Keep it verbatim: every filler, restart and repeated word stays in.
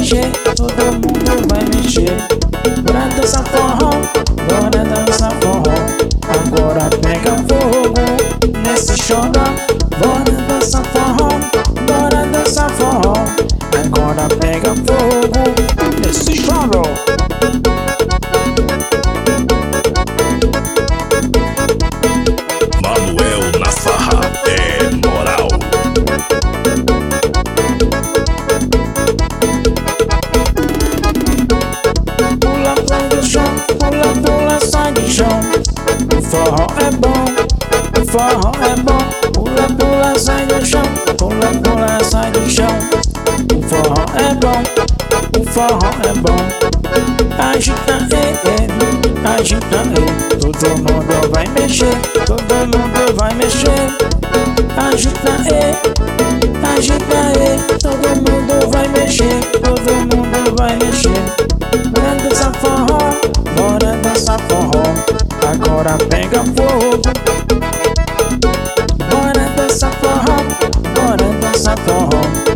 mexer, todo mundo vai mexer. Bora dançar forró, bora dançar forró. Agora pega fogo nesse xodó. Bora dançar forró, bora dançar forró. Agora pega fogo nesse xodó. Manuel na farra é moral. Pula, sai do chão, pula, pula, sai do chão. O forró é bom, o forró é bom. Pula, pula, sai do chão, pula, pula, sai do chão. O forró é bom, o forró é bom. Agita ele, agita ele. Todo mundo vai mexer, todo mundo vai mexer. Agita ele, agita ele. Todo mundo vai mexer, todo mundo vai mexer. Bora dançar forró, bora dançar forró. Agora pega fogo. Bora dançar forró, bora dançar forró.